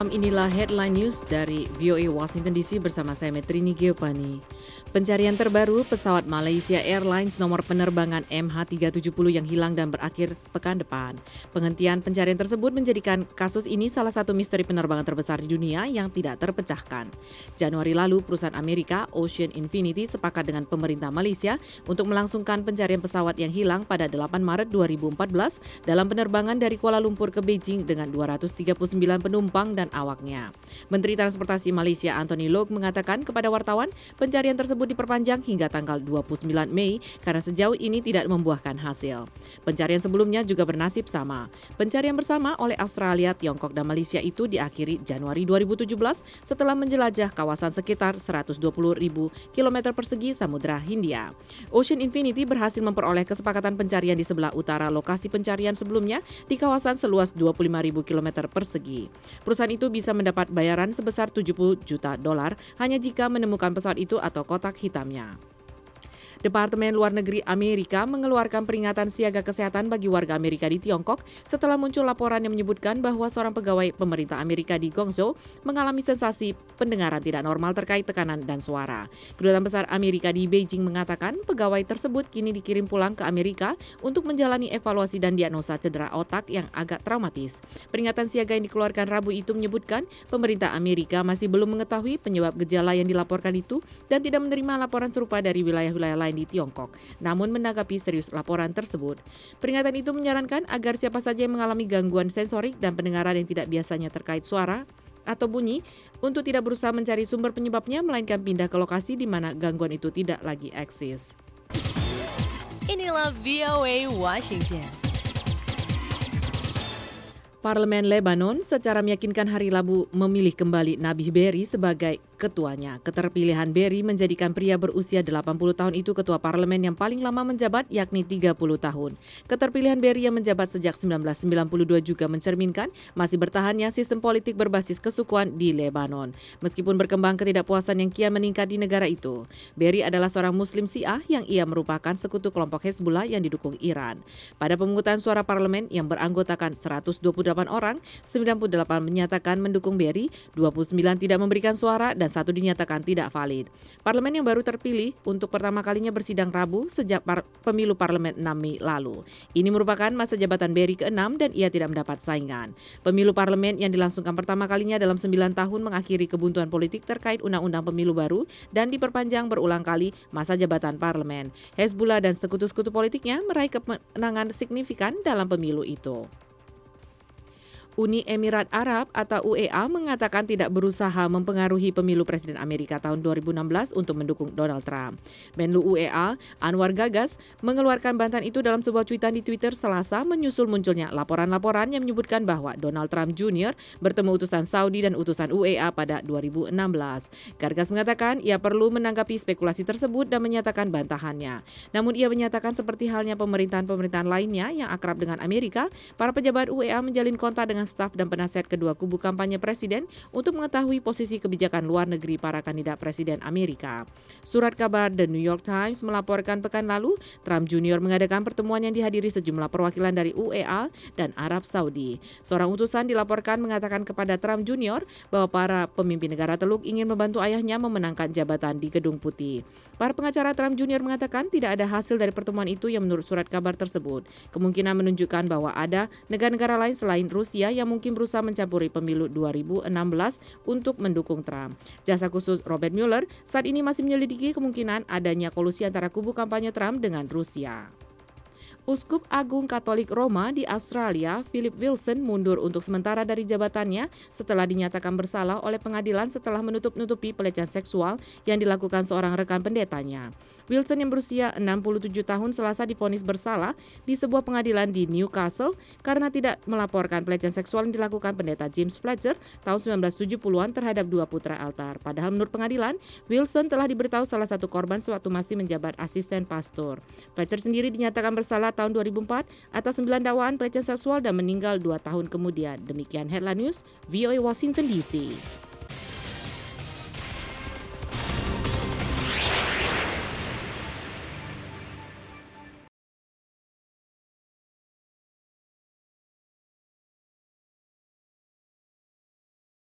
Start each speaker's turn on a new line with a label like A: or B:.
A: Inilah headline news dari VOA Washington DC bersama saya Metrini Geopani. Pencarian terbaru pesawat Malaysia Airlines nomor penerbangan MH370 yang hilang dan berakhir pekan depan. Penghentian pencarian tersebut menjadikan kasus ini salah satu misteri penerbangan terbesar di dunia yang tidak terpecahkan. Januari lalu, perusahaan Amerika Ocean Infinity sepakat dengan pemerintah Malaysia untuk melangsungkan pencarian pesawat yang hilang pada 8 Maret 2014 dalam penerbangan dari Kuala Lumpur ke Beijing dengan 239 penumpang dan awaknya. Menteri Transportasi Malaysia Anthony Loke mengatakan kepada wartawan pencarian tersebut diperpanjang hingga tanggal 29 Mei karena sejauh ini tidak membuahkan hasil. Pencarian sebelumnya juga bernasib sama. Pencarian bersama oleh Australia, Tiongkok dan Malaysia itu diakhiri Januari 2017 setelah menjelajah kawasan sekitar 120.000 km persegi Samudra Hindia. Ocean Infinity berhasil memperoleh kesepakatan pencarian di sebelah utara lokasi pencarian sebelumnya di kawasan seluas 25.000 km persegi. Perusahaan itu bisa mendapat bayaran sebesar $70 juta hanya jika menemukan pesawat itu atau kotak hitamnya. Departemen Luar Negeri Amerika mengeluarkan peringatan siaga kesehatan bagi warga Amerika di Tiongkok setelah muncul laporan yang menyebutkan bahwa seorang pegawai pemerintah Amerika di Guangzhou mengalami sensasi pendengaran tidak normal terkait tekanan dan suara. Kedutaan Besar Amerika di Beijing mengatakan pegawai tersebut kini dikirim pulang ke Amerika untuk menjalani evaluasi dan diagnosa cedera otak yang agak traumatis. Peringatan siaga yang dikeluarkan Rabu itu menyebutkan pemerintah Amerika masih belum mengetahui penyebab gejala yang dilaporkan itu dan tidak menerima laporan serupa dari wilayah-wilayah lain di Tiongkok, namun menanggapi serius laporan tersebut. Peringatan itu menyarankan agar siapa saja yang mengalami gangguan sensorik dan pendengaran yang tidak biasanya terkait suara atau bunyi untuk tidak berusaha mencari sumber penyebabnya, melainkan pindah ke lokasi di mana gangguan itu tidak lagi eksis.
B: Inilah VOA Washington.
A: Parlemen Lebanon secara meyakinkan hari Rabu memilih kembali Nabih Berri sebagai ketuanya. Keterpilihan Berri menjadikan pria berusia 80 tahun itu ketua parlemen yang paling lama menjabat, yakni 30 tahun. Keterpilihan Berri yang menjabat sejak 1992 juga mencerminkan masih bertahannya sistem politik berbasis kesukuan di Lebanon. Meskipun berkembang ketidakpuasan yang kian meningkat di negara itu, Berri adalah seorang Muslim Syiah yang ia merupakan sekutu kelompok Hezbollah yang didukung Iran. Pada pemungutan suara parlemen yang beranggotakan 128 orang, 98 menyatakan mendukung Berri, 29 tidak memberikan suara, dan 1 dinyatakan tidak valid. Parlemen yang baru terpilih untuk pertama kalinya bersidang Rabu sejak pemilu parlemen 6 Mei lalu. Ini merupakan masa jabatan Berri ke-6 dan ia tidak mendapat saingan. Pemilu parlemen yang dilangsungkan pertama kalinya dalam 9 tahun mengakhiri kebuntuan politik terkait undang-undang pemilu baru dan diperpanjang berulang kali masa jabatan parlemen. Hezbollah dan sekutu-sekutu politiknya meraih kemenangan signifikan dalam pemilu itu. Uni Emirat Arab atau UEA mengatakan tidak berusaha mempengaruhi pemilu Presiden Amerika tahun 2016 untuk mendukung Donald Trump. Menlu UEA, Anwar Gagas, mengeluarkan bantahan itu dalam sebuah cuitan di Twitter Selasa menyusul munculnya laporan-laporan yang menyebutkan bahwa Donald Trump Jr. bertemu utusan Saudi dan utusan UEA pada 2016. Gagas mengatakan ia perlu menanggapi spekulasi tersebut dan menyatakan bantahannya. Namun ia menyatakan seperti halnya pemerintahan-pemerintahan lainnya yang akrab dengan Amerika, para pejabat UEA menjalin kontak dengan staf dan penasihat kedua kubu kampanye presiden untuk mengetahui posisi kebijakan luar negeri para kandidat presiden Amerika. Surat kabar The New York Times melaporkan pekan lalu, Trump Jr. mengadakan pertemuan yang dihadiri sejumlah perwakilan dari UEA dan Arab Saudi. Seorang utusan dilaporkan mengatakan kepada Trump Jr. bahwa para pemimpin negara Teluk ingin membantu ayahnya memenangkan jabatan di Gedung Putih. Para pengacara Trump Jr. mengatakan tidak ada hasil dari pertemuan itu yang menurut surat kabar tersebut. Kemungkinan menunjukkan bahwa ada negara-negara lain selain Rusia yang mungkin berusaha mencampuri pemilu 2016 untuk mendukung Trump. Jasa khusus Robert Mueller saat ini masih menyelidiki kemungkinan adanya kolusi antara kubu kampanye Trump dengan Rusia. Uskup Agung Katolik Roma di Australia, Philip Wilson, mundur untuk sementara dari jabatannya setelah dinyatakan bersalah oleh pengadilan setelah menutup-nutupi pelecehan seksual yang dilakukan seorang rekan pendetanya. Wilson yang berusia 67 tahun Selasa divonis bersalah di sebuah pengadilan di Newcastle karena tidak melaporkan pelecehan seksual yang dilakukan pendeta James Fletcher tahun 1970-an terhadap 2 putra altar. Padahal menurut pengadilan, Wilson telah diberitahu salah satu korban sewaktu masih menjabat asisten pastor. Fletcher sendiri dinyatakan bersalah tahun 2004 atas 9 dakwaan pelecehan seksual dan meninggal 2 tahun kemudian. Demikian Headline News, VOA Washington DC.